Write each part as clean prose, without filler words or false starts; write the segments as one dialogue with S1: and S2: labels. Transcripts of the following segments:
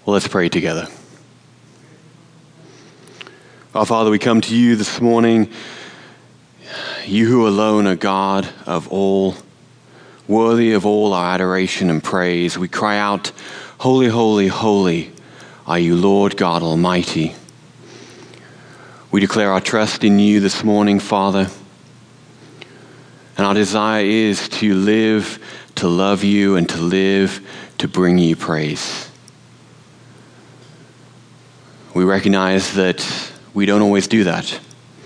S1: Well, let's pray together. Our Father, we come to you this morning, you who alone are God of all, worthy of all our adoration and praise. We cry out, holy, holy, holy are you, Lord God Almighty. We declare our trust in you this morning, Father, and our desire is to live, to love you, and to live to bring you praise. We recognize that we don't always do that,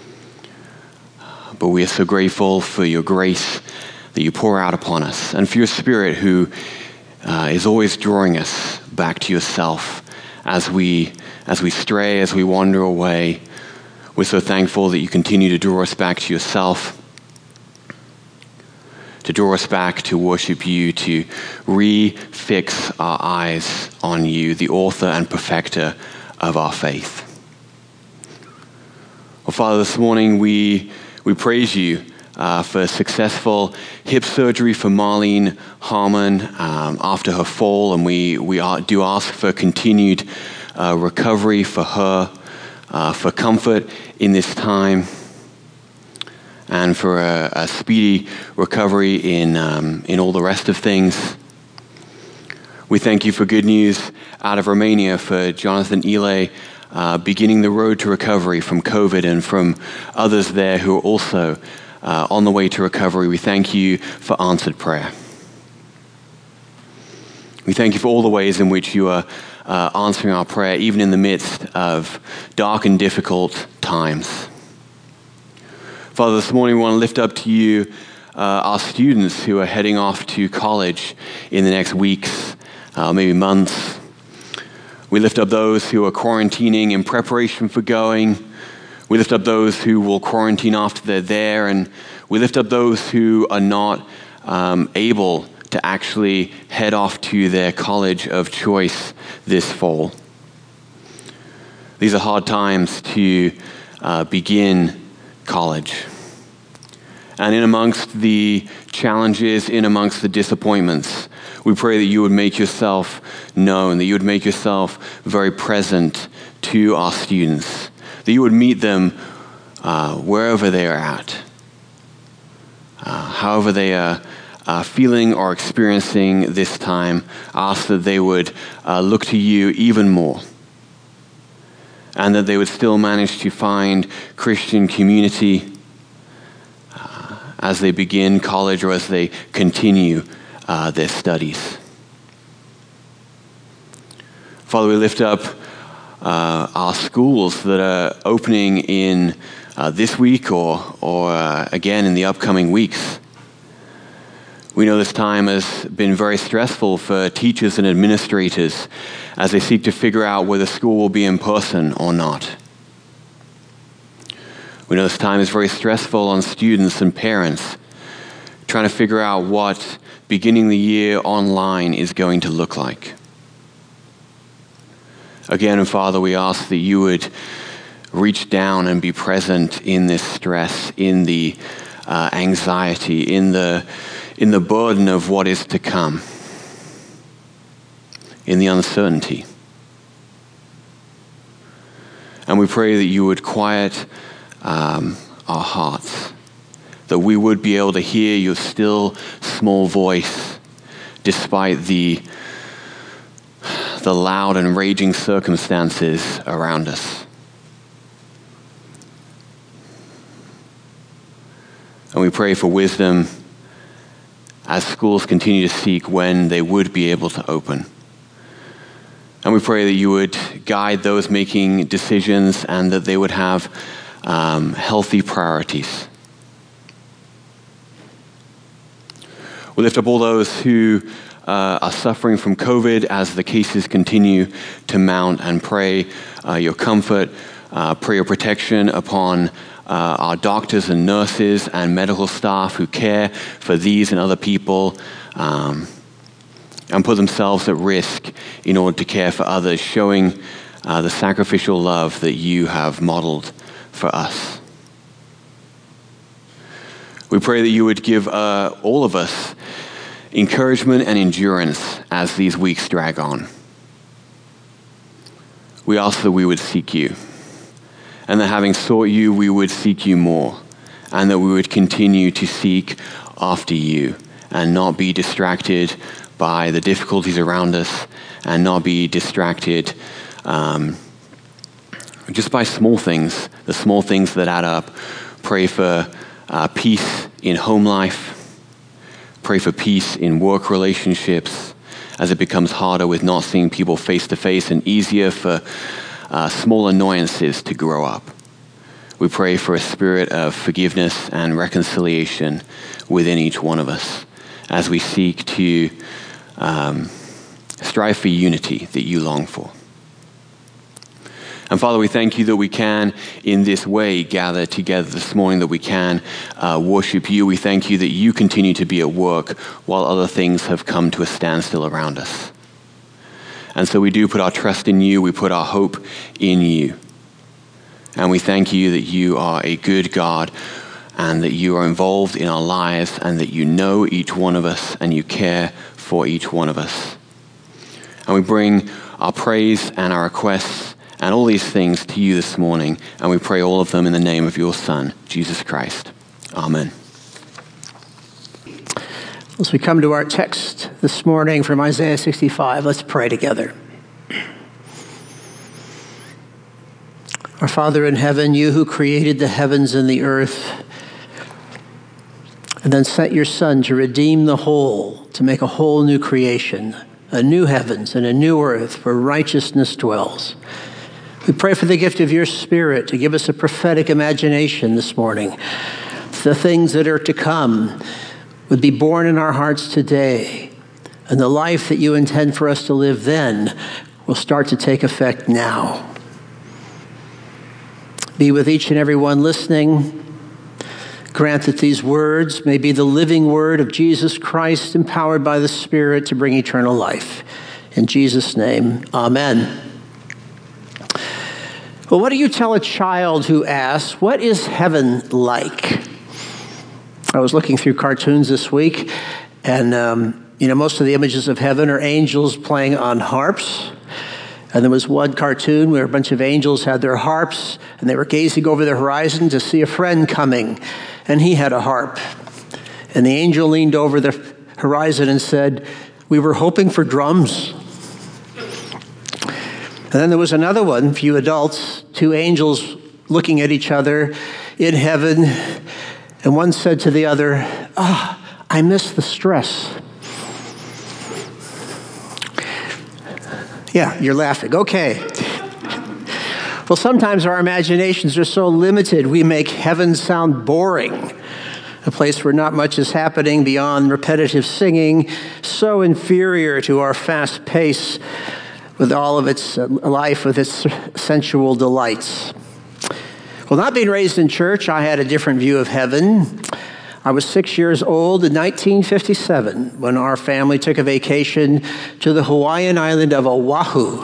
S1: but we are so grateful for your grace that you pour out upon us, and for your Spirit who is always drawing us back to yourself as we stray, as we wander away. We're so thankful that you continue to draw us back to yourself, to draw us back to worship you, to refix our eyes on you, the author and perfecter of our faith. Well, Father, this morning we praise you for successful hip surgery for Marlene Harmon after her fall, and we do ask for continued recovery for her, for comfort in this time, and for a speedy recovery in all the rest of things. We thank you for good news out of Romania for Jonathan Ile beginning the road to recovery from COVID, and from others there who are also on the way to recovery. We thank you for answered prayer. We thank you for all the ways in which you are answering our prayer, even in the midst of dark and difficult times. Father, this morning we want to lift up to you our students who are heading off to college in the next weeks, maybe months. We lift up those who are quarantining in preparation for going. We lift up those who will quarantine after they're there, and we lift up those who are not able to actually head off to their college of choice this fall. These are hard times to begin college. And in amongst the challenges, in amongst the disappointments, we pray that you would make yourself known, that you would make yourself very present to our students, that you would meet them wherever they are at, however they are feeling or experiencing this time. Ask that they would look to you even more, and that they would still manage to find Christian community as they begin college or as they continue their studies. Father, we lift up our schools that are opening in this week or again in the upcoming weeks. We know this time has been very stressful for teachers and administrators as they seek to figure out whether school will be in person or not. We know this time is very stressful on students and parents, trying to figure out what beginning the year online is going to look like. Again, Father, we ask that you would reach down and be present in this stress, in the anxiety, in the burden of what is to come, in the uncertainty. And we pray that you would quiet our hearts, that we would be able to hear your still small voice despite the loud and raging circumstances around us. And we pray for wisdom as schools continue to seek when they would be able to open. And we pray that you would guide those making decisions and that they would have healthy priorities. We lift up all those who are suffering from COVID as the cases continue to mount, and pray your comfort, pray your protection upon our doctors and nurses and medical staff who care for these and other people and put themselves at risk in order to care for others, showing the sacrificial love that you have modeled for us. We pray that you would give all of us encouragement and endurance as these weeks drag on. we ask that we would seek you, and that having sought you, we would seek you more, and that we would continue to seek after you and not be distracted by the difficulties around us and not be distracted just by small things, the small things that add up. Pray for peace in home life. Pray for peace in work relationships as it becomes harder with not seeing people face to face and easier for small annoyances to grow up. We pray for a spirit of forgiveness and reconciliation within each one of us as we seek to strive for unity that you long for. And Father, we thank you that we can, in this way, gather together this morning, that we can worship you. We thank you that you continue to be at work while other things have come to a standstill around us. And so we do put our trust in you. We put our hope in you. And we thank you that you are a good God and that you are involved in our lives and that you know each one of us and you care for each one of us. And we bring our praise and our requests and all these things to you this morning, and we pray all of them in the name of your Son, Jesus Christ. Amen.
S2: As we come to our text this morning from Isaiah 65, let's pray together. Our Father in heaven, you who created the heavens and the earth, and then sent your Son to redeem the whole, to make a whole new creation, a new heavens and a new earth where righteousness dwells. We pray for the gift of your Spirit to give us a prophetic imagination this morning. The things that are to come would be born in our hearts today, and the life that you intend for us to live then will start to take effect now. Be with each and every one listening. Grant that these words may be the living word of Jesus Christ, empowered by the Spirit to bring eternal life. In Jesus' name, amen. Well, what do you tell a child who asks, what is heaven like? I was looking through cartoons this week, and most of the images of heaven are angels playing on harps. And there was one cartoon where a bunch of angels had their harps, and they were gazing over the horizon to see a friend coming, and he had a harp. And the angel leaned over the horizon and said, "We were hoping for drums." And then there was another one, few adults, two angels looking at each other in heaven, and one said to the other, I miss the stress. Yeah, you're laughing. Okay. Well, sometimes our imaginations are so limited, we make heaven sound boring. A place where not much is happening beyond repetitive singing, so inferior to our fast pace with all of its life, with its sensual delights. Well, not being raised in church, I had a different view of heaven. I was 6 years old in 1957 when our family took a vacation to the Hawaiian island of Oahu.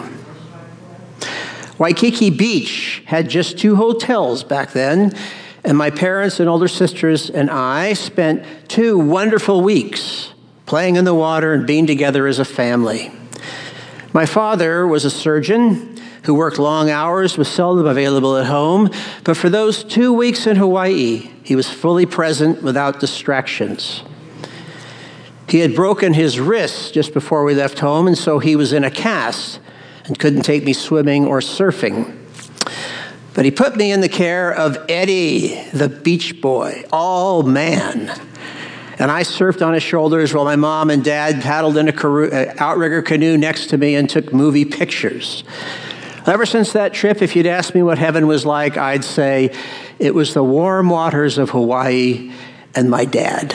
S2: Waikiki Beach had just 2 hotels back then, and my parents and older sisters and I spent 2 wonderful weeks playing in the water and being together as a family. My father was a surgeon who worked long hours, was seldom available at home, but for those 2 weeks in Hawaii, he was fully present without distractions. He had broken his wrist just before we left home, and so he was in a cast and couldn't take me swimming or surfing. But he put me in the care of Eddie, the beach boy, all man. And I surfed on his shoulders while my mom and dad paddled in a outrigger canoe next to me and took movie pictures. Ever since that trip, if you'd asked me what heaven was like, I'd say it was the warm waters of Hawaii and my dad.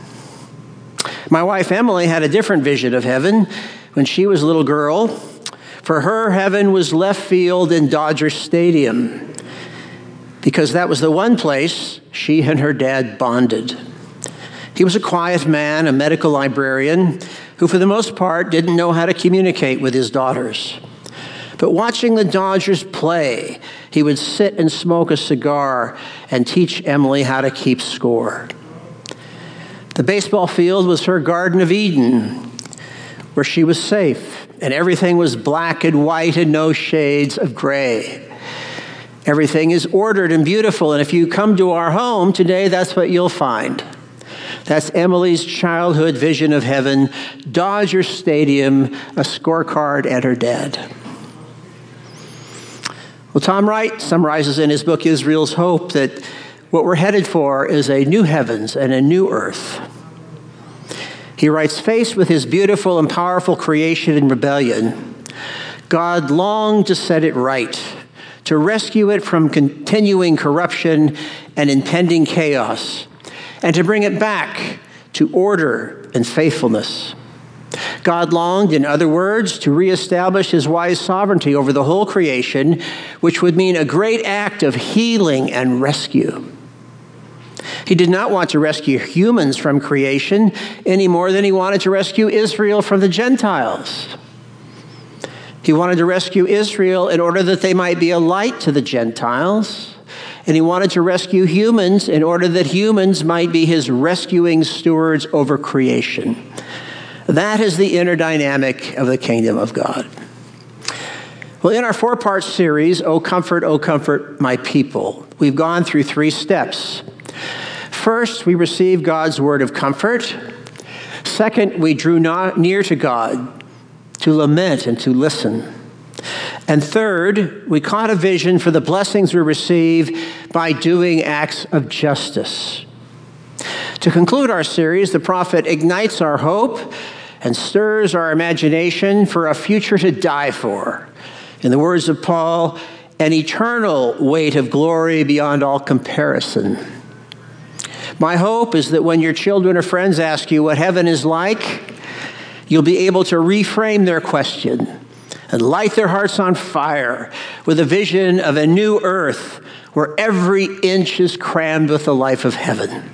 S2: My wife, Emily, had a different vision of heaven when she was a little girl. For her, heaven was left field in Dodger Stadium because that was the one place she and her dad bonded. He was a quiet man, a medical librarian, who for the most part didn't know how to communicate with his daughters. But watching the Dodgers play, he would sit and smoke a cigar and teach Emily how to keep score. The baseball field was her Garden of Eden, where she was safe and everything was black and white and no shades of gray. Everything is ordered and beautiful, and if you come to our home today, that's what you'll find. That's Emily's childhood vision of heaven, Dodger Stadium, a scorecard, and her dad. Well, Tom Wright summarizes in his book, Israel's Hope, that what we're headed for is a new heavens and a new earth. He writes, faced with his beautiful and powerful creation in rebellion, God longed to set it right, to rescue it from continuing corruption and impending chaos, and to bring it back to order and faithfulness. God longed, in other words, to reestablish his wise sovereignty over the whole creation, which would mean a great act of healing and rescue. He did not want to rescue humans from creation any more than he wanted to rescue Israel from the Gentiles. He wanted to rescue Israel in order that they might be a light to the Gentiles, and he wanted to rescue humans in order that humans might be his rescuing stewards over creation. That is the inner dynamic of the kingdom of God. Well, in our 4-part series, O Comfort, My People, we've gone through 3 steps. First, we received God's word of comfort. Second, we drew near to God to lament and to listen. And third, we caught a vision for the blessings we receive by doing acts of justice. To conclude our series, the prophet ignites our hope and stirs our imagination for a future to die for. In the words of Paul, an eternal weight of glory beyond all comparison. My hope is that when your children or friends ask you what heaven is like, you'll be able to reframe their question and light their hearts on fire with a vision of a new earth where every inch is crammed with the life of heaven.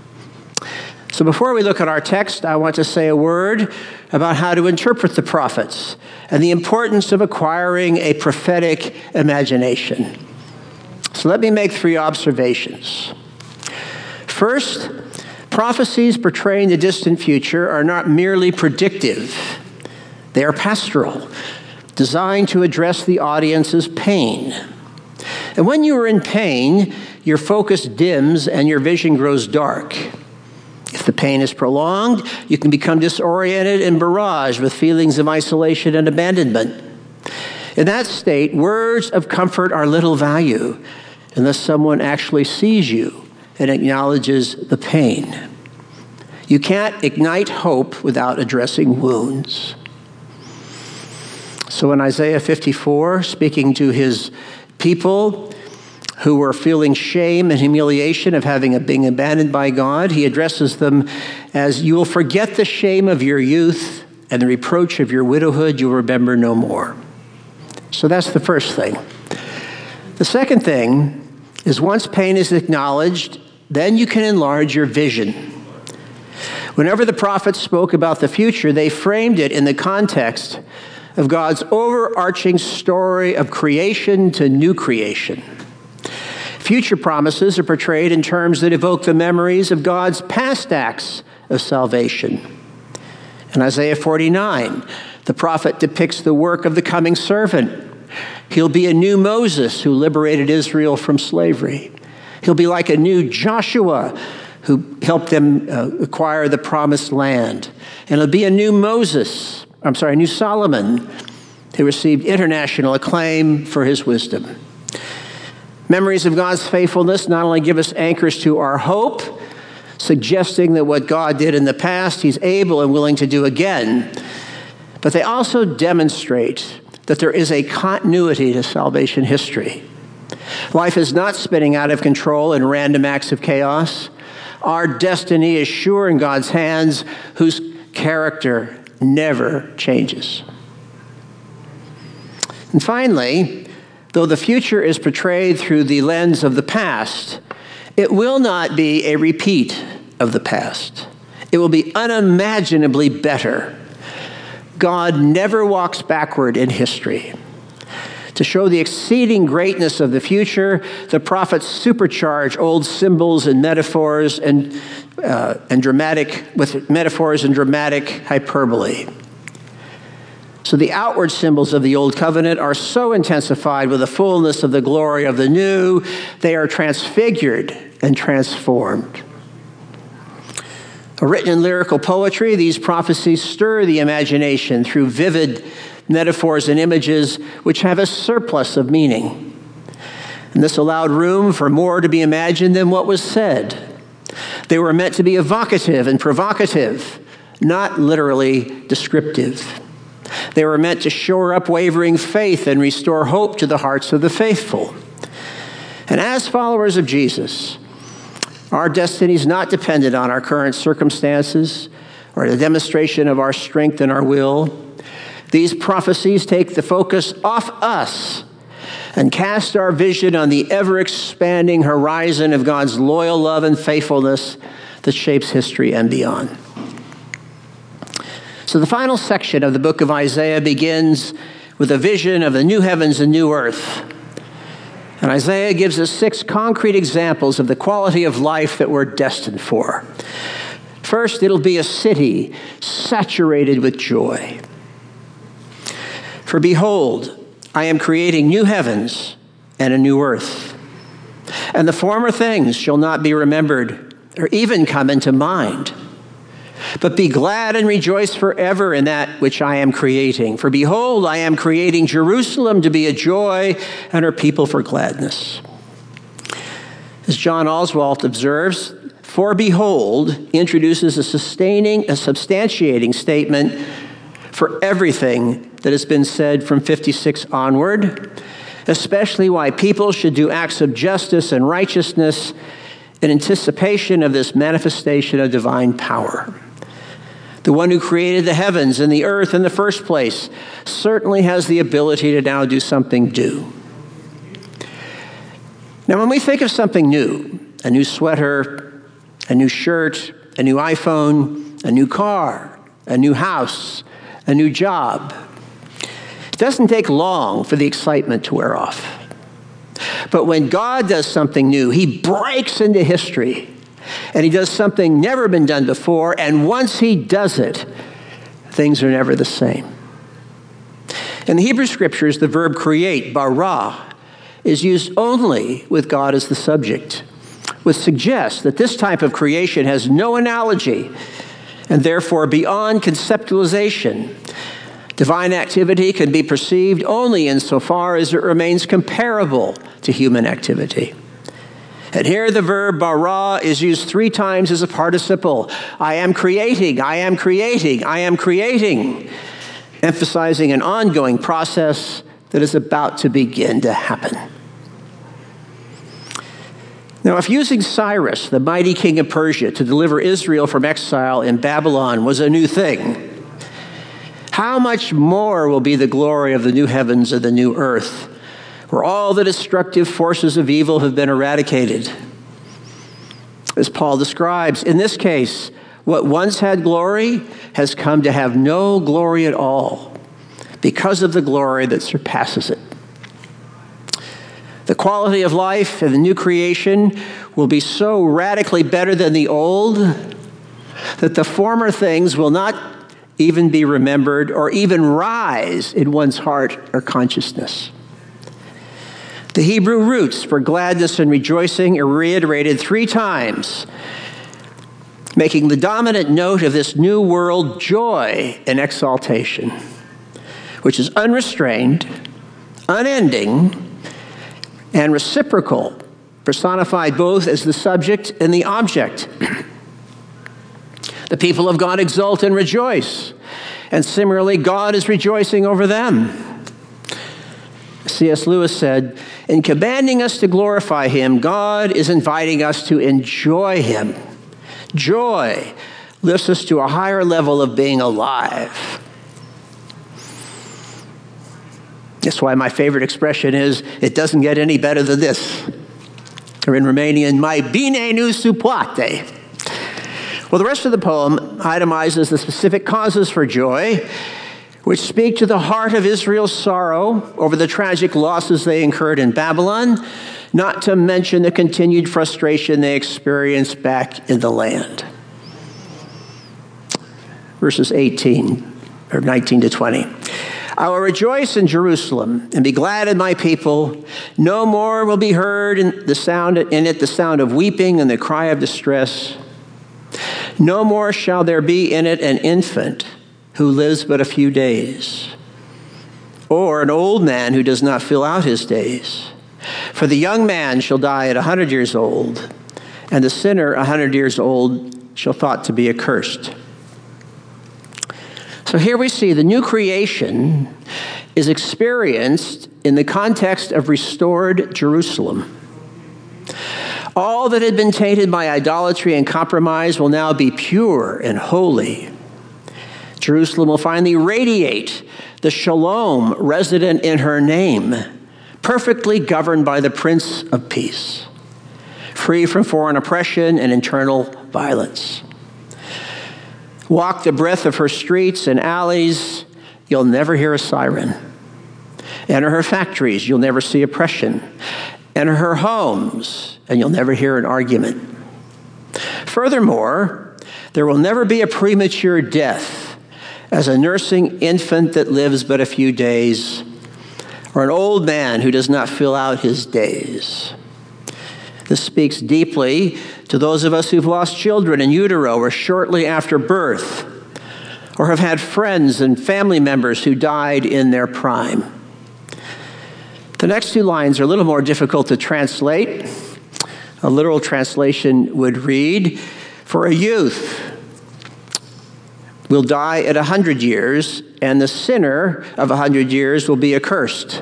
S2: So before we look at our text, I want to say a word about how to interpret the prophets and the importance of acquiring a prophetic imagination. So let me make 3 observations. First, prophecies portraying the distant future are not merely predictive. They are pastoral, designed to address the audience's pain. And when you are in pain, your focus dims and your vision grows dark. If the pain is prolonged, you can become disoriented and barraged with feelings of isolation and abandonment. In that state, words of comfort are little value unless someone actually sees you and acknowledges the pain. You can't ignite hope without addressing wounds. So in Isaiah 54, speaking to his people who were feeling shame and humiliation of being abandoned by God, he addresses them as, you will forget the shame of your youth and the reproach of your widowhood you will remember no more. So that's the first thing. The second thing is once pain is acknowledged, then you can enlarge your vision. Whenever the prophets spoke about the future, they framed it in the context of God's overarching story of creation to new creation. Future promises are portrayed in terms that evoke the memories of God's past acts of salvation. In Isaiah 49, the prophet depicts the work of the coming servant. He'll be a new Moses who liberated Israel from slavery. He'll be like a new Joshua who helped them acquire the promised land. And he'll be a new new Solomon who received international acclaim for his wisdom. Memories of God's faithfulness not only give us anchors to our hope, suggesting that what God did in the past, he's able and willing to do again, but they also demonstrate that there is a continuity to salvation history. Life is not spinning out of control in random acts of chaos. Our destiny is sure in God's hands, whose character never changes. And finally, though the future is portrayed through the lens of the past, it will not be a repeat of the past. It will be unimaginably better. God never walks backward in history. To show the exceeding greatness of the future, the prophets supercharge old symbols and metaphors and dramatic hyperbole. So the outward symbols of the old covenant are so intensified with the fullness of the glory of the new, they are transfigured and transformed. Written in lyrical poetry, these prophecies stir the imagination through vivid metaphors and images which have a surplus of meaning. And this allowed room for more to be imagined than what was said. They were meant to be evocative and provocative, not literally descriptive. They were meant to shore up wavering faith and restore hope to the hearts of the faithful. And as followers of Jesus, our destiny is not dependent on our current circumstances or the demonstration of our strength and our will. These prophecies take the focus off us and cast our vision on the ever-expanding horizon of God's loyal love and faithfulness that shapes history and beyond. So the final section of the book of Isaiah begins with a vision of the new heavens and new earth. And Isaiah gives us 6 concrete examples of the quality of life that we're destined for. First, it'll be a city saturated with joy. For behold, I am creating new heavens and a new earth, and the former things shall not be remembered or even come into mind. But be glad and rejoice forever in that which I am creating. For behold, I am creating Jerusalem to be a joy and her people for gladness. As John Oswalt observes, for behold introduces a substantiating statement for everything that has been said from 56 onward, especially why people should do acts of justice and righteousness in anticipation of this manifestation of divine power. The one who created the heavens and the earth in the first place certainly has the ability to now do something new. Now, when we think of something new, a new sweater, a new shirt, a new iPhone, a new car, a new house, a new job, it doesn't take long for the excitement to wear off. But when God does something new, he breaks into history. And he does something never been done before, and once he does it, things are never the same. In the Hebrew Scriptures, the verb create, bara, is used only with God as the subject, which suggests that this type of creation has no analogy, and therefore beyond conceptualization. Divine activity can be perceived only insofar as it remains comparable to human activity. And here the verb bara is used 3 times as a participle. I am creating, I am creating, I am creating, emphasizing an ongoing process that is about to begin to happen. Now, if using Cyrus, the mighty king of Persia, to deliver Israel from exile in Babylon was a new thing, how much more will be the glory of the new heavens and the new earth, where all the destructive forces of evil have been eradicated. As Paul describes, in this case, what once had glory has come to have no glory at all because of the glory that surpasses it. The quality of life in the new creation will be so radically better than the old that the former things will not even be remembered or even rise in one's heart or consciousness. The Hebrew roots for gladness and rejoicing are reiterated 3 times, making the dominant note of this new world joy and exaltation, which is unrestrained, unending, and reciprocal, personified both as the subject and the object. The people of God exult and rejoice, and similarly, God is rejoicing over them. C.S. Lewis said, in commanding us to glorify him, God is inviting us to enjoy him. Joy lifts us to a higher level of being alive. That's why my favorite expression is, it doesn't get any better than this. Or in Romanian, mai bine nu se poate. Well, the rest of the poem itemizes the specific causes for joy, which speak to the heart of Israel's sorrow over the tragic losses they incurred in Babylon, not to mention the continued frustration they experienced back in the land. Verses 19 to 20. I will rejoice in Jerusalem and be glad in my people. No more will be heard in the sound of weeping and the cry of distress. No more shall there be in it an infant who lives but a few days, or an old man who does not fill out his days. For the young man shall die at 100 years old, and the sinner 100 years old shall thought to be accursed. So here we see the new creation is experienced in the context of restored Jerusalem. All that had been tainted by idolatry and compromise will now be pure and holy. Jerusalem will finally radiate the shalom resident in her name, perfectly governed by the Prince of Peace, free from foreign oppression and internal violence. Walk the breadth of her streets and alleys, you'll never hear a siren. Enter her factories, you'll never see oppression. Enter her homes, and you'll never hear an argument. Furthermore, there will never be a premature death as a nursing infant that lives but a few days, or an old man who does not fill out his days. This speaks deeply to those of us who've lost children in utero or shortly after birth, or have had friends and family members who died in their prime. The next two lines are a little more difficult to translate. A literal translation would read, "For a youth will die at 100 years, and the sinner of 100 years will be accursed."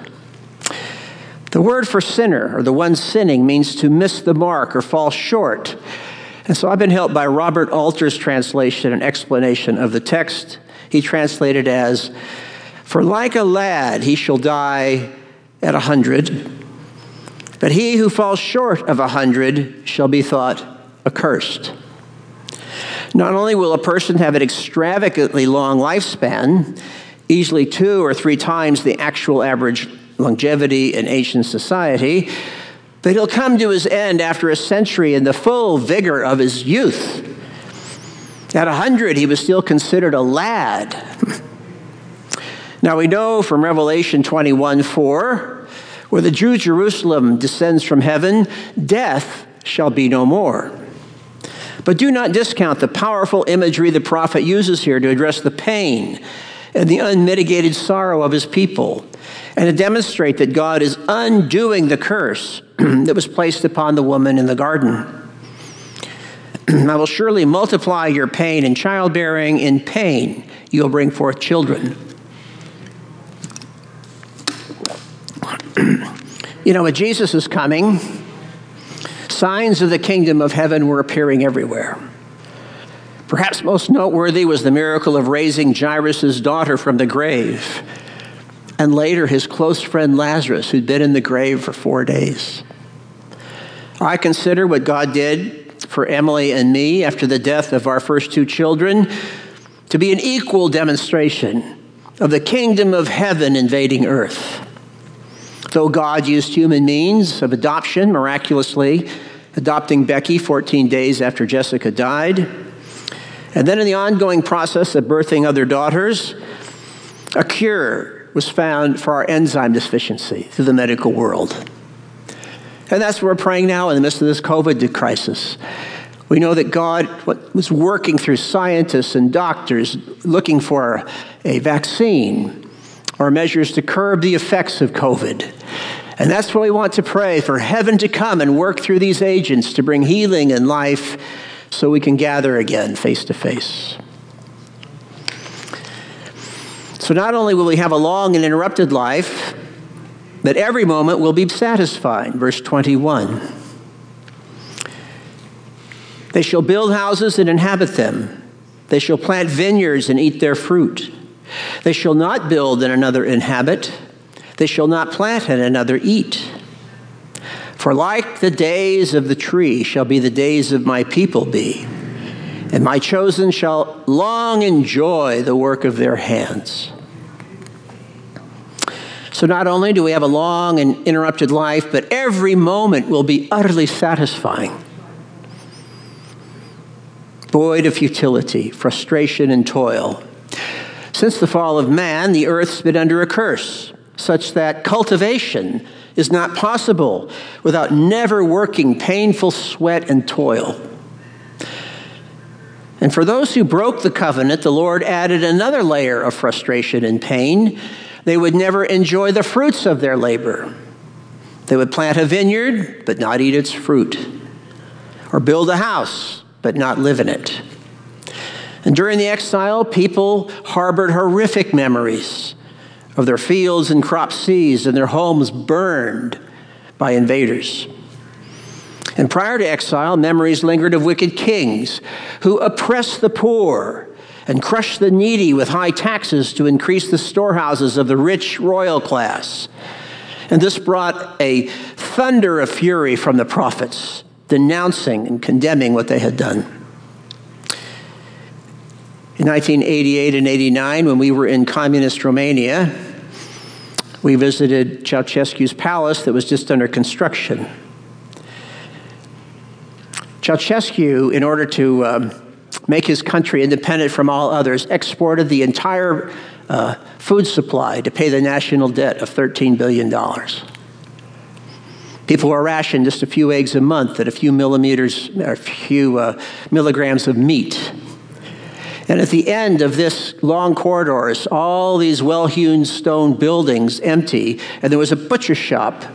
S2: The word for sinner, or the one sinning, means to miss the mark or fall short. And so I've been helped by Robert Alter's translation and explanation of the text. He translated as, "For like a lad he shall die at 100, but he who falls short of 100 shall be thought accursed." Not only will a person have an extravagantly long lifespan, easily 2 or 3 times the actual average longevity in ancient society, but he'll come to his end after a century in the full vigor of his youth. At 100, he was still considered a lad. Now we know from Revelation 21:4, where the New Jerusalem descends from heaven, death shall be no more. But do not discount the powerful imagery the prophet uses here to address the pain and the unmitigated sorrow of his people, and to demonstrate that God is undoing the curse that was placed upon the woman in the garden. "I will surely multiply your pain in childbearing. In pain you will bring forth children." When Jesus is coming, signs of the kingdom of heaven were appearing everywhere. Perhaps most noteworthy was the miracle of raising Jairus' daughter from the grave, and later his close friend Lazarus, who'd been in the grave for 4 days. I consider what God did for Emily and me after the death of our first 2 children to be an equal demonstration of the kingdom of heaven invading earth. Though God used human means of adoption, miraculously adopting Becky 14 days after Jessica died, and then in the ongoing process of birthing other daughters, a cure was found for our enzyme deficiency through the medical world. And that's what we're praying now in the midst of this COVID crisis. We know that God was working through scientists and doctors looking for a vaccine or measures to curb the effects of COVID. And that's what we want to pray, for heaven to come and work through these agents to bring healing and life so we can gather again face to face. So not only will we have a long and interrupted life, but every moment will be satisfied. Verse 21. "They shall build houses and inhabit them. They shall plant vineyards and eat their fruit. They shall not build and another inhabit. They shall not plant and another eat. For like the days of the tree shall be the days of my people be, and my chosen shall long enjoy the work of their hands." So not only do we have a long and interrupted life, but every moment will be utterly satisfying, void of futility, frustration, and toil. Since the fall of man, the earth's been under a curse, such that cultivation is not possible without never working painful sweat and toil. And for those who broke the covenant, the Lord added another layer of frustration and pain. They would never enjoy the fruits of their labor. They would plant a vineyard, but not eat its fruit, or build a house, but not live in it. And during the exile, people harbored horrific memories of their fields and crops seized and their homes burned by invaders. And prior to exile, memories lingered of wicked kings who oppressed the poor and crushed the needy with high taxes to increase the storehouses of the rich royal class. And this brought a thunder of fury from the prophets, denouncing and condemning what they had done. In 1988 and 89, when we were in communist Romania, we visited Ceausescu's palace that was just under construction. Ceausescu, in order to make his country independent from all others, exported the entire food supply to pay the national debt of $13 billion. People were rationed just a few eggs a month and a few milligrams of meat. And at the end of this long corridors, all these well-hewn stone buildings empty, and there was a butcher shop.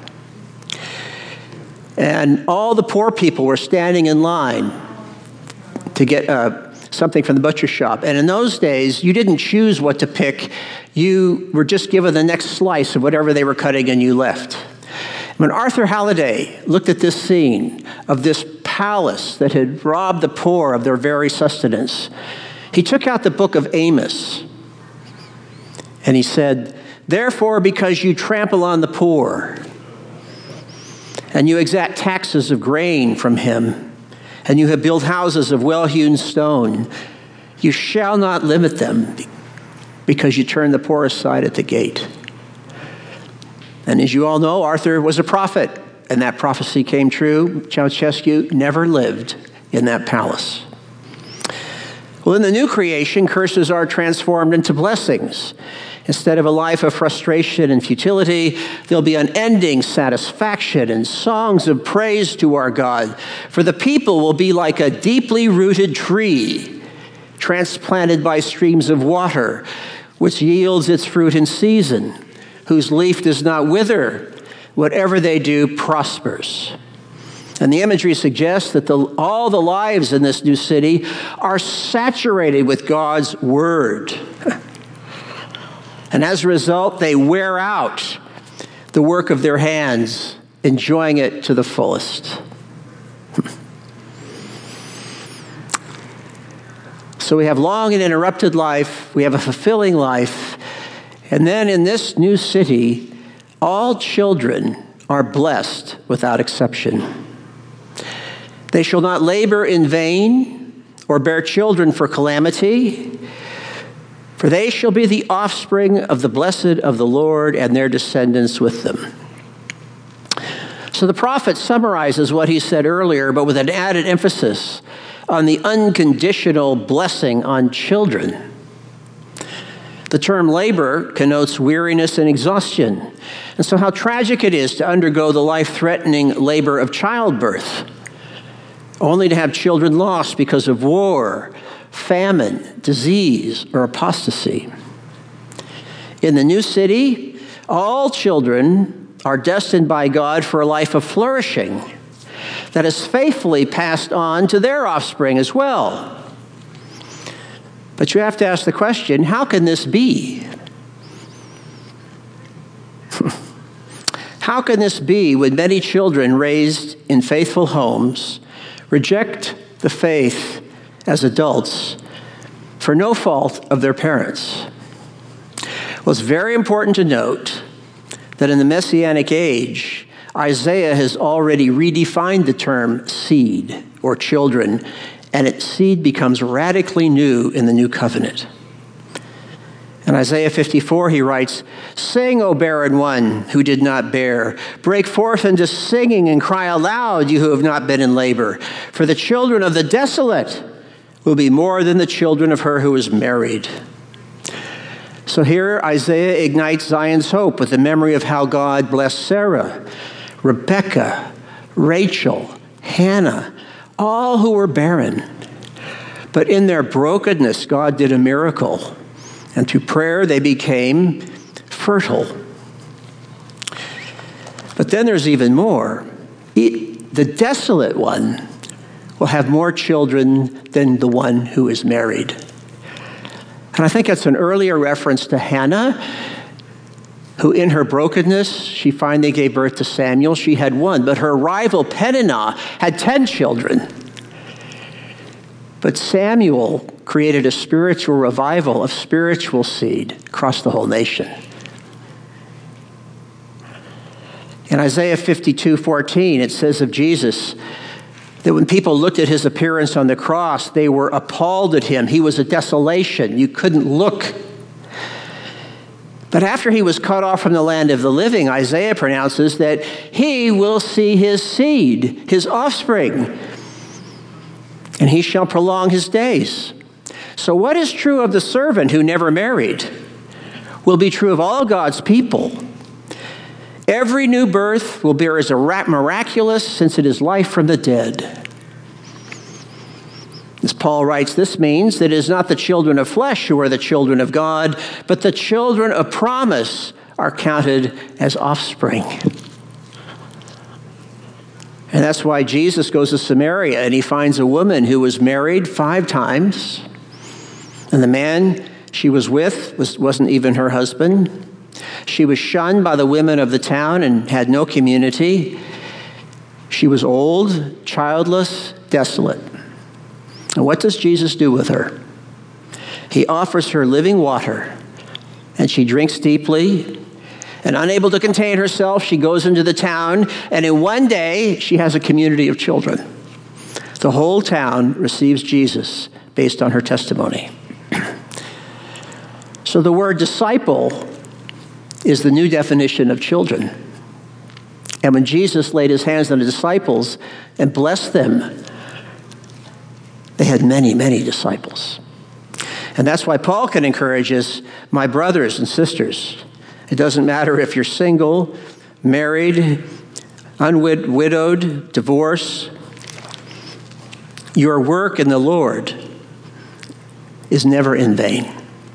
S2: And all the poor people were standing in line to get something from the butcher shop. And in those days, you didn't choose what to pick. You were just given the next slice of whatever they were cutting, and you left. When Arthur Halliday looked at this scene of this palace that had robbed the poor of their very sustenance, he took out the book of Amos, and he said, "Therefore, because you trample on the poor, and you exact taxes of grain from him, and you have built houses of well-hewn stone, you shall not limit them, because you turn the poor aside at the gate." And as you all know, Arthur was a prophet, and that prophecy came true. Ceausescu never lived in that palace. Well, in the new creation, curses are transformed into blessings. Instead of a life of frustration and futility, there'll be unending satisfaction and songs of praise to our God. For the people will be like a deeply rooted tree, transplanted by streams of water, which yields its fruit in season, whose leaf does not wither. Whatever they do prospers. And the imagery suggests that all the lives in this new city are saturated with God's word. And as a result, they wear out the work of their hands, enjoying it to the fullest. So we have long and interrupted life. We have a fulfilling life. And then in this new city, all children are blessed without exception. They shall not labor in vain or bear children for calamity, for they shall be the offspring of the blessed of the Lord and their descendants with them. So the prophet summarizes what he said earlier, but with an added emphasis on the unconditional blessing on children. The term labor connotes weariness and exhaustion. And so how tragic it is to undergo the life-threatening labor of childbirth, only to have children lost because of war, famine, disease, or apostasy. In the new city, all children are destined by God for a life of flourishing that is faithfully passed on to their offspring as well. But you have to ask the question, how can this be? How can this be when many children raised in faithful homes reject the faith as adults for no fault of their parents? Well, it's very important to note that in the Messianic age, Isaiah has already redefined the term seed or children, and its seed becomes radically new in the new covenant. In Isaiah 54, he writes, "Sing, O barren one who did not bear. Break forth into singing and cry aloud, you who have not been in labor. For the children of the desolate will be more than the children of her who is married." So here Isaiah ignites Zion's hope with the memory of how God blessed Sarah, Rebekah, Rachel, Hannah, all who were barren. But in their brokenness, God did a miracle. And through prayer, they became fertile. But then there's even more. The desolate one will have more children than the one who is married. And I think that's an earlier reference to Hannah, who in her brokenness, she finally gave birth to Samuel. She had one, but her rival Peninnah had 10 children. But Samuel created a spiritual revival of spiritual seed across the whole nation. In Isaiah 52:14, it says of Jesus that when people looked at his appearance on the cross, they were appalled at him. He was a desolation. You couldn't look. But after he was cut off from the land of the living, Isaiah pronounces that he will see his seed, his offspring, and he shall prolong his days. So what is true of the servant who never married will be true of all God's people. Every new birth will be as miraculous, since it is life from the dead. As Paul writes, this means that it is not the children of flesh who are the children of God, but the children of promise are counted as offspring. And that's why Jesus goes to Samaria and he finds a woman who was married 5 times, and the man she was with wasn't even her husband. She was shunned by the women of the town and had no community. She was old, childless, desolate. And what does Jesus do with her? He offers her living water, and she drinks deeply. And unable to contain herself, she goes into the town, and in one day, she has a community of children. The whole town receives Jesus based on her testimony. So the word disciple is the new definition of children. And when Jesus laid his hands on the disciples and blessed them, they had many, many disciples. And that's why Paul can encourage us, my brothers and sisters. It doesn't matter if you're single, married, widowed, divorced. Your work in the Lord is never in vain.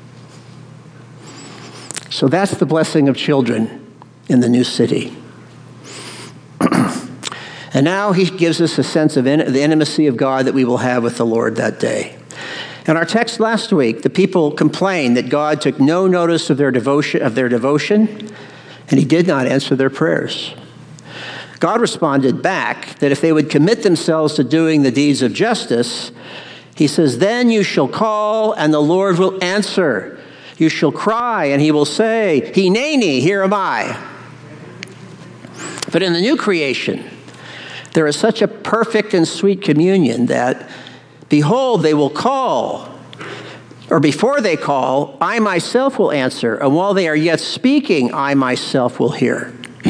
S2: So that's the blessing of children in the new city. And now he gives us a sense of the intimacy of God that we will have with the Lord that day. In our text last week, the people complained that God took no notice of their devotion, and he did not answer their prayers. God responded back that if they would commit themselves to doing the deeds of justice, he says, then you shall call and the Lord will answer. You shall cry and he will say, Hineni, here am I. But in the new creation, there is such a perfect and sweet communion that, behold, they will call, or before they call, I myself will answer, and while they are yet speaking, I myself will hear.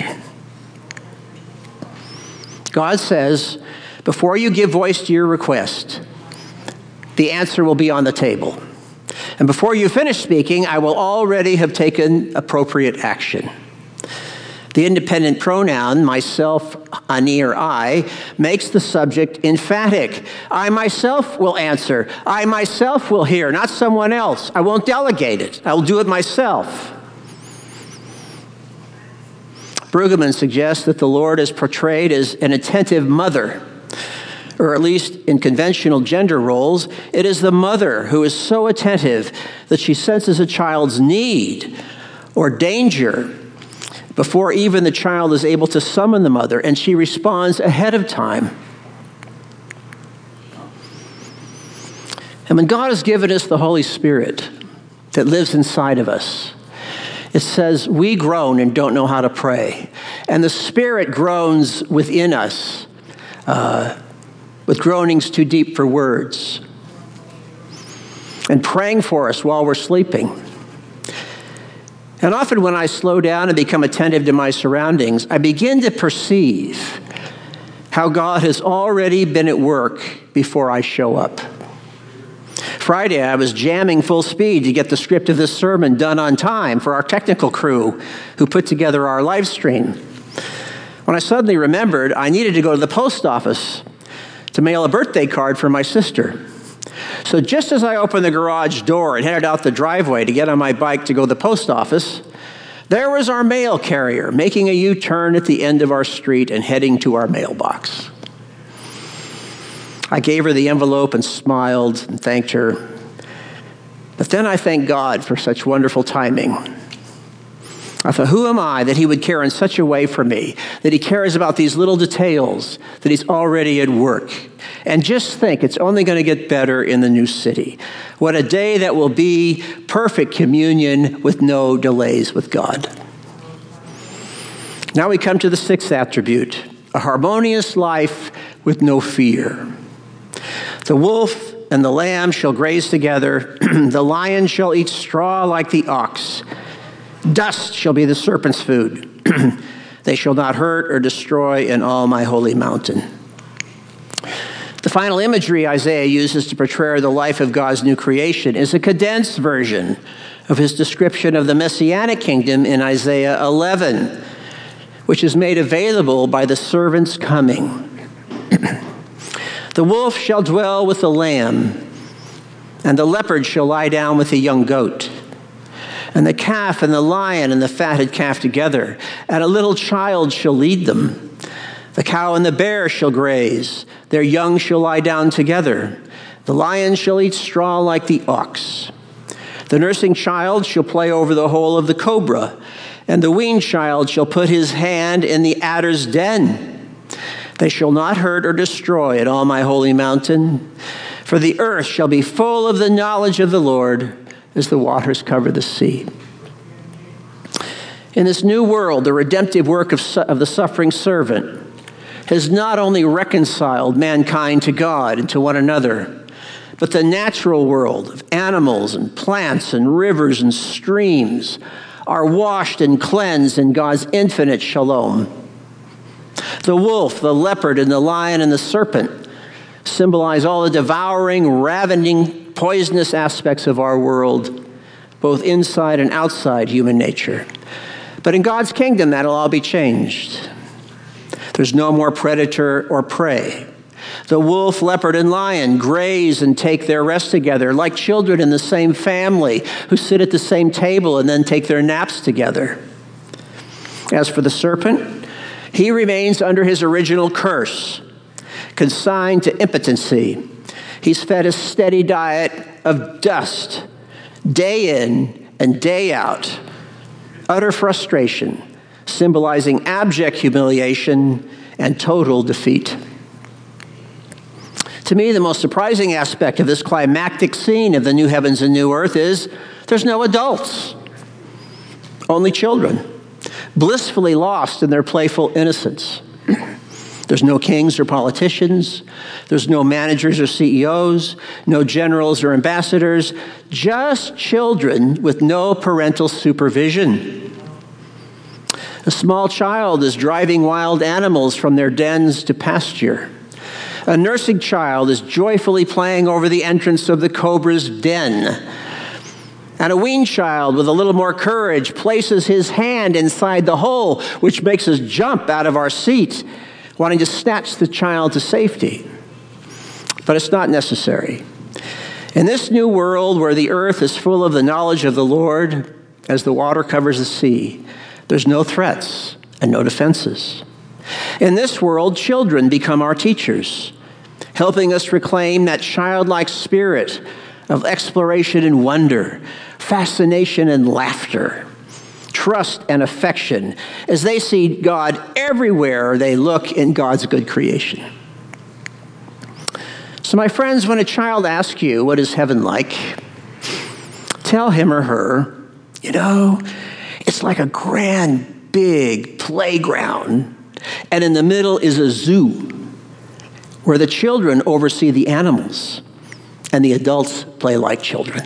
S2: God says, before you give voice to your request, the answer will be on the table. And before you finish speaking, I will already have taken appropriate action. The independent pronoun, myself, ani, or I, makes the subject emphatic. I myself will answer. I myself will hear, not someone else. I won't delegate it. I will do it myself. Brueggemann suggests that the Lord is portrayed as an attentive mother, or at least in conventional gender roles, it is the mother who is so attentive that she senses a child's need or danger before even the child is able to summon the mother, and she responds ahead of time. And when God has given us the Holy Spirit that lives inside of us, it says we groan and don't know how to pray. And the Spirit groans within us with groanings too deep for words, and praying for us while we're sleeping. And often when I slow down and become attentive to my surroundings, I begin to perceive how God has already been at work before I show up. Friday, I was jamming full speed to get the script of this sermon done on time for our technical crew who put together our live stream. When I suddenly remembered I needed to go to the post office to mail a birthday card for my sister. So just as I opened the garage door and headed out the driveway to get on my bike to go to the post office, there was our mail carrier making a U-turn at the end of our street and heading to our mailbox. I gave her the envelope and smiled and thanked her. But then I thanked God for such wonderful timing. I thought, who am I that he would care in such a way for me, that he cares about these little details, that he's already at work? And just think, it's only going to get better in the new city. What a day that will be, perfect communion with no delays with God. Now we come to the sixth attribute, a harmonious life with no fear. The wolf and the lamb shall graze together. The lion shall eat straw like the ox. Dust shall be the serpent's food. They shall not hurt or destroy in all my holy mountain. The final imagery Isaiah uses to portray the life of God's new creation is a condensed version of his description of the Messianic kingdom in Isaiah 11, which is made available by the servant's coming. The wolf shall dwell with the lamb, and the leopard shall lie down with the young goat. And the calf and the lion and the fatted calf together, and a little child shall lead them. The cow and the bear shall graze, their young shall lie down together. The lion shall eat straw like the ox. The nursing child shall play over the hole of the cobra, and the weaned child shall put his hand in the adder's den. They shall not hurt or destroy at all my holy mountain, for the earth shall be full of the knowledge of the Lord as the waters cover the sea. In this new world, the redemptive work of the suffering servant has not only reconciled mankind to God and to one another, but the natural world of animals and plants and rivers and streams are washed and cleansed in God's infinite shalom. The wolf, the leopard, and the lion and the serpent symbolize all the devouring, ravening, poisonous aspects of our world, both inside and outside human nature. But in God's kingdom, that'll all be changed. There's no more predator or prey. The wolf, leopard, and lion graze and take their rest together, like children in the same family who sit at the same table and then take their naps together. As for the serpent, he remains under his original curse, consigned to impotency. He's fed a steady diet of dust, day in and day out, utter frustration, symbolizing abject humiliation and total defeat. To me, the most surprising aspect of this climactic scene of the new heavens and new earth is there's no adults, only children, blissfully lost in their playful innocence. There's no kings or politicians. There's no managers or CEOs, no generals or ambassadors, just children with no parental supervision. A small child is driving wild animals from their dens to pasture. A nursing child is joyfully playing over the entrance of the cobra's den. And a weaned child with a little more courage places his hand inside the hole, which makes us jump out of our seat, wanting to snatch the child to safety. But it's not necessary. In this new world where the earth is full of the knowledge of the Lord, as the water covers the sea, there's no threats and no defenses. In this world, children become our teachers, helping us reclaim that childlike spirit of exploration and wonder, fascination and laughter, trust and affection, as they see God everywhere they look in God's good creation. So my friends, when a child asks you, what is heaven like? Tell him or her, it's like a grand, big playground, and in the middle is a zoo where the children oversee the animals and the adults play like children.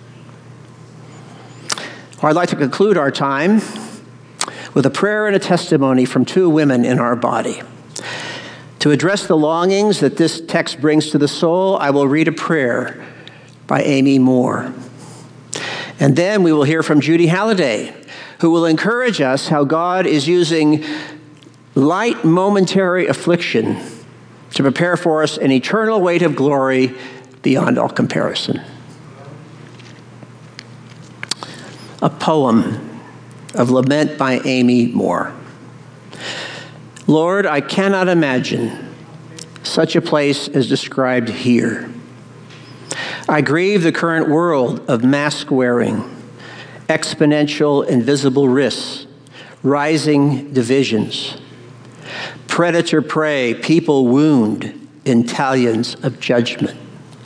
S2: I'd like to conclude our time with a prayer and a testimony from two women in our body. To address the longings that this text brings to the soul, I will read a prayer by Amy Moore. And then we will hear from Judy Halliday, who will encourage us how God is using light momentary affliction to prepare for us an eternal weight of glory beyond all comparison. A poem of lament by Amy Moore. Lord, I cannot imagine such a place as described here. I grieve the current world of mask-wearing, exponential invisible risks, rising divisions, predator-prey, people wound, intallions of judgment.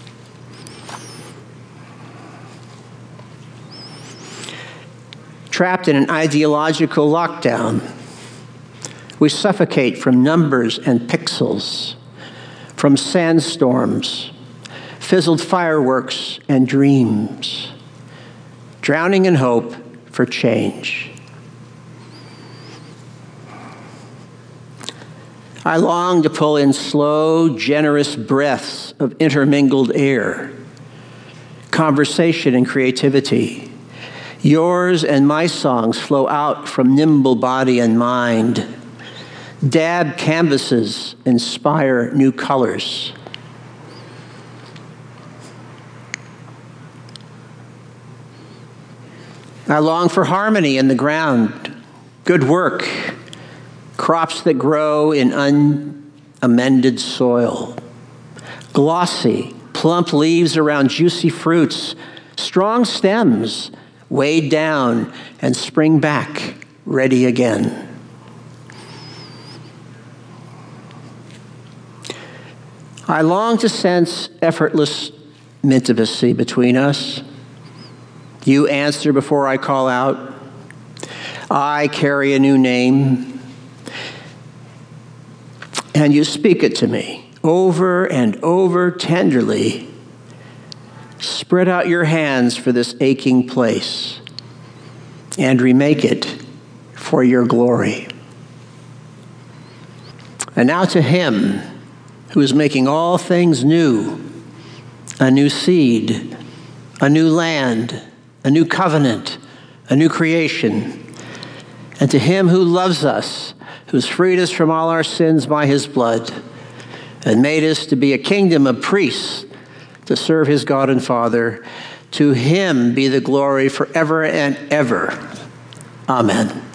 S2: Trapped in an ideological lockdown, we suffocate from numbers and pixels, from sandstorms, fizzled fireworks and dreams, drowning in hope for change. I long to pull in slow, generous breaths of intermingled air, conversation and creativity. Yours and my songs flow out from nimble body and mind. Dab canvases inspire new colors. I long for harmony in the ground, good work, crops that grow in unamended soil, glossy, plump leaves around juicy fruits, strong stems weighed down and spring back, ready again. I long to sense effortless intimacy between us. You answer before I call out. I carry a new name. And you speak it to me over and over tenderly. Spread out your hands for this aching place and remake it for your glory. And now to him who is making all things new, a new seed, a new land, a new covenant, a new creation. And to him who loves us, who's freed us from all our sins by his blood, and made us to be a kingdom of priests to serve his God and Father, to him be the glory forever and ever. Amen.